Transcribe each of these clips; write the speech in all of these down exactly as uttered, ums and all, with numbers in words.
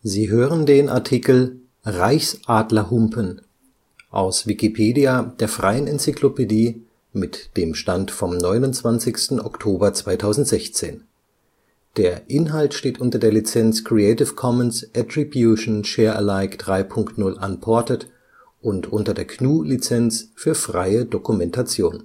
Sie hören den Artikel Reichsadlerhumpen, aus Wikipedia, der freien Enzyklopädie. Mit dem Stand vom Der Inhalt steht unter der Lizenz Creative Commons Attribution Share Alike drei Punkt null Unported und unter der G N U Lizenz für freie Dokumentation.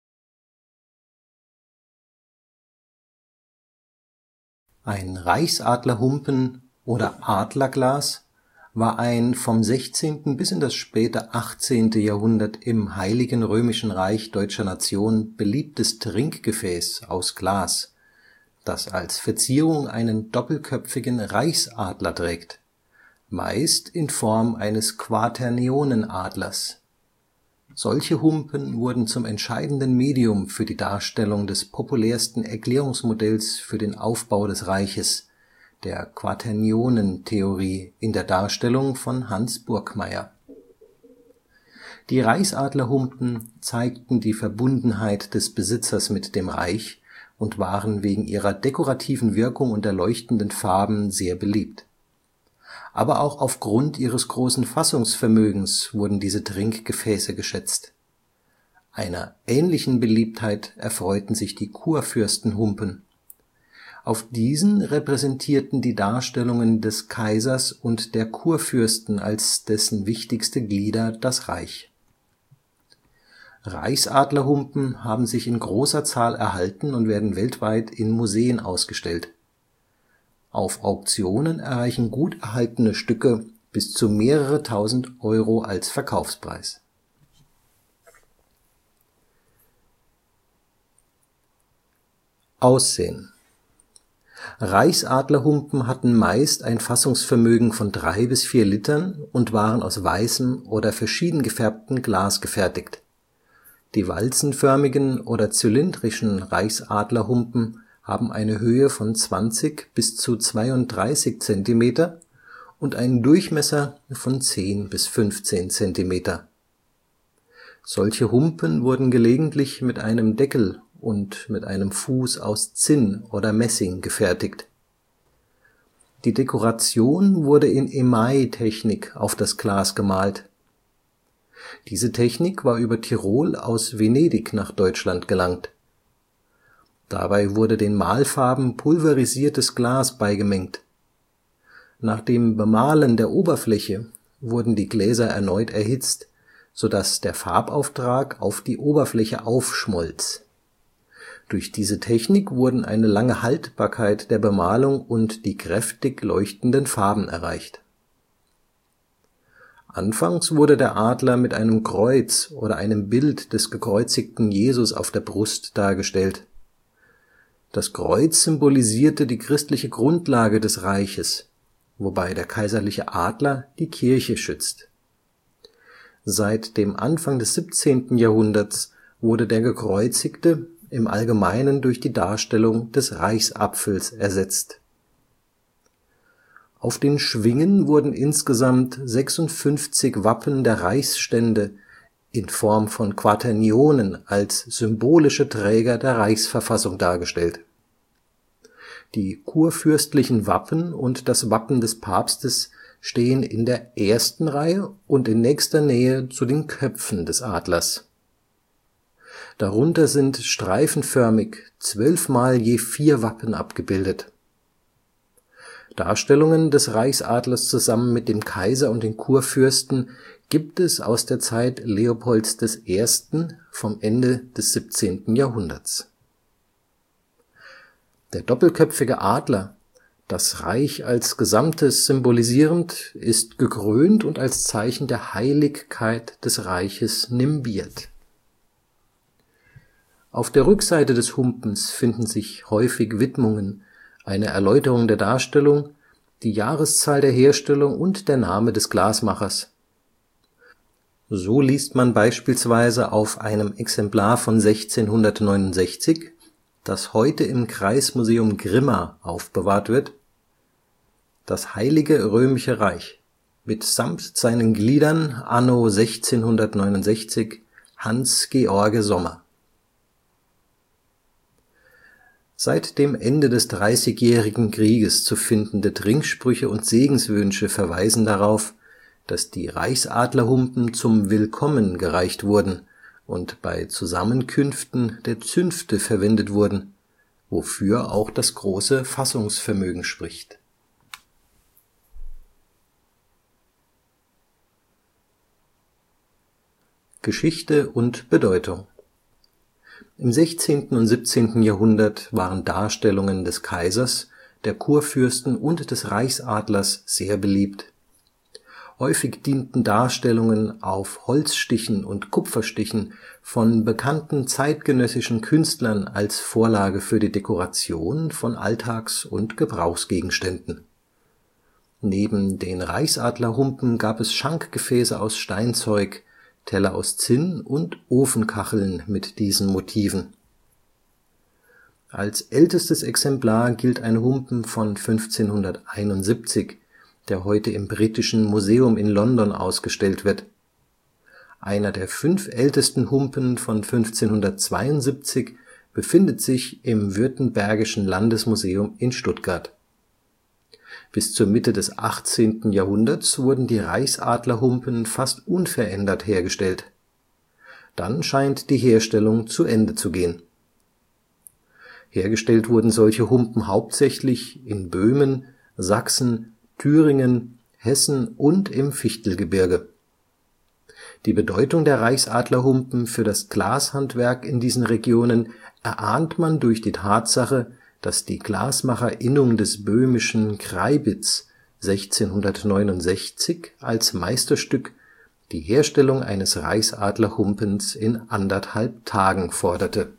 Ein Reichsadlerhumpen oder Adlerglas war ein vom sechzehnten bis in das späte achtzehnte Jahrhundert im Heiligen Römischen Reich Deutscher Nation beliebtes Trinkgefäß aus Glas, das als Verzierung einen doppelköpfigen Reichsadler trägt, meist in Form eines Quaternionenadlers. Solche Humpen wurden zum entscheidenden Medium für die Darstellung des populärsten Erklärungsmodells für den Aufbau des Reiches, der Quaternionentheorie in der Darstellung von Hans Burgkmair. Die Reichsadlerhumpen zeigten die Verbundenheit des Besitzers mit dem Reich und waren wegen ihrer dekorativen Wirkung und der leuchtenden Farben sehr beliebt. Aber auch aufgrund ihres großen Fassungsvermögens wurden diese Trinkgefäße geschätzt. Einer ähnlichen Beliebtheit erfreuten sich die Kurfürstenhumpen. Auf diesen repräsentierten die Darstellungen des Kaisers und der Kurfürsten als dessen wichtigste Glieder das Reich. Reichsadlerhumpen haben sich in großer Zahl erhalten und werden weltweit in Museen ausgestellt. Auf Auktionen erreichen gut erhaltene Stücke bis zu mehrere tausend Euro als Verkaufspreis. Aussehen: Reichsadlerhumpen hatten meist ein Fassungsvermögen von drei bis vier Litern und waren aus weißem oder verschieden gefärbtem Glas gefertigt. Die walzenförmigen oder zylindrischen Reichsadlerhumpen haben eine Höhe von zwanzig bis zu zweiunddreißig Zentimeter und einen Durchmesser von zehn bis fünfzehn Zentimeter. Solche Humpen wurden gelegentlich mit einem Deckel und mit einem Fuß aus Zinn oder Messing gefertigt. Die Dekoration wurde in Emaille-Technik auf das Glas gemalt. Diese Technik war über Tirol aus Venedig nach Deutschland gelangt. Dabei wurde den Malfarben pulverisiertes Glas beigemengt. Nach dem Bemalen der Oberfläche wurden die Gläser erneut erhitzt, sodass der Farbauftrag auf die Oberfläche aufschmolz. Durch diese Technik wurden eine lange Haltbarkeit der Bemalung und die kräftig leuchtenden Farben erreicht. Anfangs wurde der Adler mit einem Kreuz oder einem Bild des gekreuzigten Jesus auf der Brust dargestellt. Das Kreuz symbolisierte die christliche Grundlage des Reiches, wobei der kaiserliche Adler die Kirche schützt. Seit dem Anfang des siebzehnten Jahrhunderts wurde der Gekreuzigte im Allgemeinen durch die Darstellung des Reichsapfels ersetzt. Auf den Schwingen wurden insgesamt sechsundfünfzig Wappen der Reichsstände in Form von Quaternionen als symbolische Träger der Reichsverfassung dargestellt. Die kurfürstlichen Wappen und das Wappen des Papstes stehen in der ersten Reihe und in nächster Nähe zu den Köpfen des Adlers. Darunter sind streifenförmig zwölfmal je vier Wappen abgebildet. Darstellungen des Reichsadlers zusammen mit dem Kaiser und den Kurfürsten gibt es aus der Zeit Leopolds I. vom Ende des siebzehnten Jahrhunderts. Der doppelköpfige Adler, das Reich als Gesamtes symbolisierend, ist gekrönt und als Zeichen der Heiligkeit des Reiches nimbiert. Auf der Rückseite des Humpens finden sich häufig Widmungen, eine Erläuterung der Darstellung, die Jahreszahl der Herstellung und der Name des Glasmachers. So liest man beispielsweise auf einem Exemplar von sechzehnhundertneunundsechzig, das heute im Kreismuseum Grimma aufbewahrt wird: Das Heilige Römische Reich mitsamt seinen Gliedern anno sechzehnhundertneunundsechzig Hans George Sommer. Seit dem Ende des Dreißigjährigen Krieges zu findende Trinksprüche und Segenswünsche verweisen darauf, dass die Reichsadlerhumpen zum Willkommen gereicht wurden und bei Zusammenkünften der Zünfte verwendet wurden, wofür auch das große Fassungsvermögen spricht. Geschichte und Bedeutung. Im sechzehnten und siebzehnten Jahrhundert waren Darstellungen des Kaisers, der Kurfürsten und des Reichsadlers sehr beliebt. Häufig dienten Darstellungen auf Holzstichen und Kupferstichen von bekannten zeitgenössischen Künstlern als Vorlage für die Dekoration von Alltags - und Gebrauchsgegenständen. Neben den Reichsadlerhumpen gab es Schankgefäße aus Steinzeug, Teller aus Zinn und Ofenkacheln mit diesen Motiven. Als ältestes Exemplar gilt ein Humpen von fünfzehnhunderteinundsiebzig, der heute im Britischen Museum in London ausgestellt wird. Einer der fünf ältesten Humpen von fünfzehnhundertzweiundsiebzig befindet sich im Württembergischen Landesmuseum in Stuttgart. Bis zur Mitte des achtzehnten Jahrhunderts wurden die Reichsadlerhumpen fast unverändert hergestellt. Dann scheint die Herstellung zu Ende zu gehen. Hergestellt wurden solche Humpen hauptsächlich in Böhmen, Sachsen, Thüringen, Hessen und im Fichtelgebirge. Die Bedeutung der Reichsadlerhumpen für das Glashandwerk in diesen Regionen erahnt man durch die Tatsache, dass die Glasmacherinnung des böhmischen Kreibitz sechzehnhundertneunundsechzig als Meisterstück die Herstellung eines Reichsadlerhumpens in anderthalb Tagen forderte.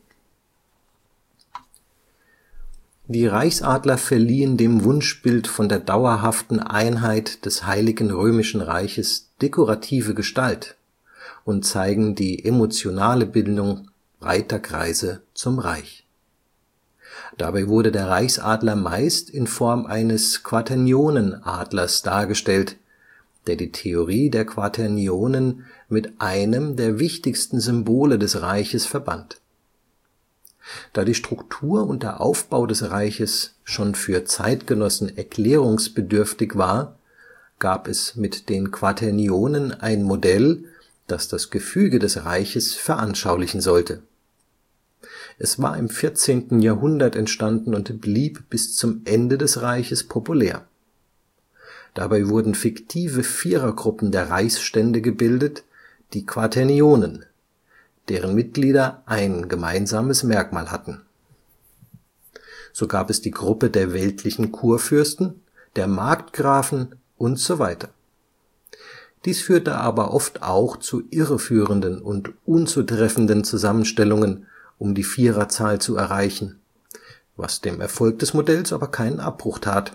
Die Reichsadler verliehen dem Wunschbild von der dauerhaften Einheit des Heiligen Römischen Reiches dekorative Gestalt und zeigen die emotionale Bindung breiter Kreise zum Reich. Dabei wurde der Reichsadler meist in Form eines Quaternionenadlers dargestellt, der die Theorie der Quaternionen mit einem der wichtigsten Symbole des Reiches verband. Da die Struktur und der Aufbau des Reiches schon für Zeitgenossen erklärungsbedürftig war, gab es mit den Quaternionen ein Modell, das das Gefüge des Reiches veranschaulichen sollte. Es war im vierzehnten Jahrhundert entstanden und blieb bis zum Ende des Reiches populär. Dabei wurden fiktive Vierergruppen der Reichsstände gebildet, die Quaternionen, deren Mitglieder ein gemeinsames Merkmal hatten. So gab es die Gruppe der weltlichen Kurfürsten, der Markgrafen und so weiter. Dies führte aber oft auch zu irreführenden und unzutreffenden Zusammenstellungen, um die Viererzahl zu erreichen, was dem Erfolg des Modells aber keinen Abbruch tat.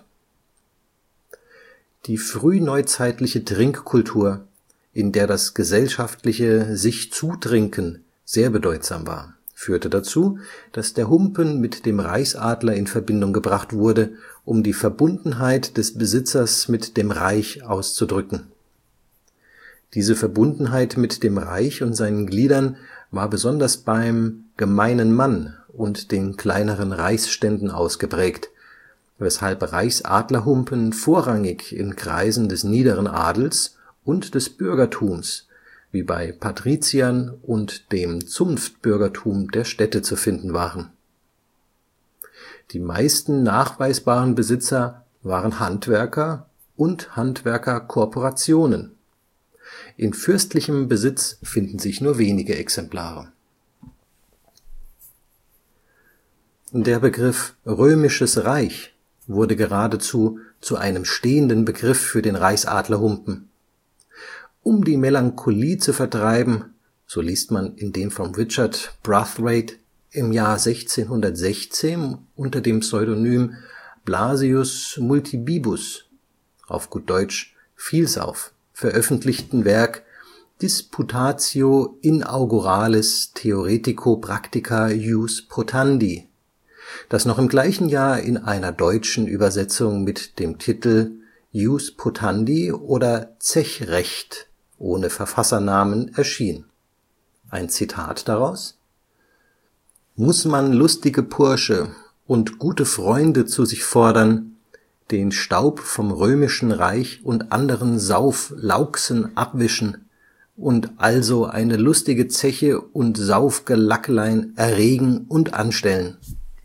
Die frühneuzeitliche Trinkkultur, in der das gesellschaftliche Sich-Zutrinken sehr bedeutsam war, führte dazu, dass der Humpen mit dem Reichsadler in Verbindung gebracht wurde, um die Verbundenheit des Besitzers mit dem Reich auszudrücken. Diese Verbundenheit mit dem Reich und seinen Gliedern war besonders beim gemeinen Mann und den kleineren Reichsständen ausgeprägt, weshalb Reichsadlerhumpen vorrangig in Kreisen des niederen Adels und des Bürgertums, wie bei Patriziern und dem Zunftbürgertum der Städte zu finden waren. Die meisten nachweisbaren Besitzer waren Handwerker und Handwerkerkorporationen. In fürstlichem Besitz finden sich nur wenige Exemplare. Der Begriff Römisches Reich wurde geradezu zu einem stehenden Begriff für den Reichsadlerhumpen. Um die Melancholie zu vertreiben, so liest man in dem von Richard Brathwaite im Jahr sechzehnhundertsechzehn unter dem Pseudonym Blasius Multibibus, auf gut Deutsch Vielsauf, veröffentlichten Werk Disputatio inauguralis theoretico practica ius potandi, das noch im gleichen Jahr in einer deutschen Übersetzung mit dem Titel Ius potandi oder Zechrecht ohne Verfassernamen erschien. Ein Zitat daraus: Muss man lustige Bursche und gute Freunde zu sich fordern, den Staub vom römischen Reich und anderen Sauf-Lauxen abwischen und also eine lustige Zeche und Saufgelacklein erregen und anstellen.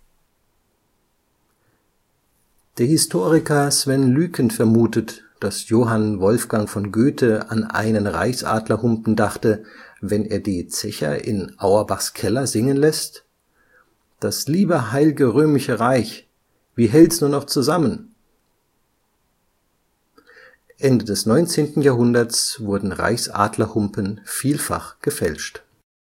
Der Historiker Sven Lueken vermutet, dass Johann Wolfgang von Goethe an einen Reichsadlerhumpen dachte, wenn er die Zecher in Auerbachs Keller singen lässt: Das liebe heilge römische Reich, wie hält's nur noch zusammen? Ende des neunzehnten Jahrhunderts wurden Reichsadlerhumpen vielfach gefälscht.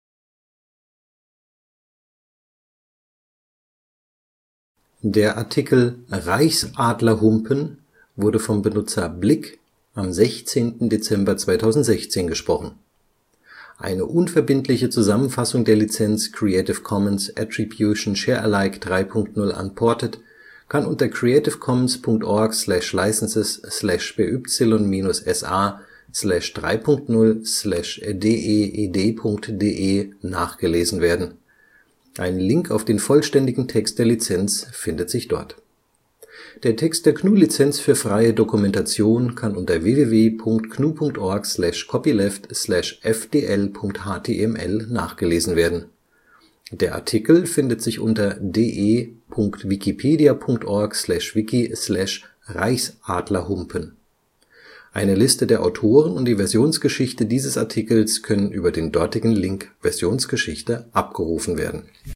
Der Artikel Reichsadlerhumpen wurde vom Benutzer Blick am sechzehnten Dezember zweitausendsechzehn gesprochen. Eine unverbindliche Zusammenfassung der Lizenz Creative Commons Attribution Share Alike drei Punkt null Unported kann unter creative commons punkt org slash licenses slash by minus sa slash drei Punkt null slash deed Punkt de nachgelesen werden. Ein Link auf den vollständigen Text der Lizenz findet sich dort. Der Text der G N U-Lizenz für freie Dokumentation kann unter w w w Punkt g n u Punkt org slash copyleft slash f d l Punkt h t m l nachgelesen werden. Der Artikel findet sich unter de Punkt wikipedia Punkt org slash wiki slash Reichsadlerhumpen. Eine Liste der Autoren und die Versionsgeschichte dieses Artikels können über den dortigen Link Versionsgeschichte abgerufen werden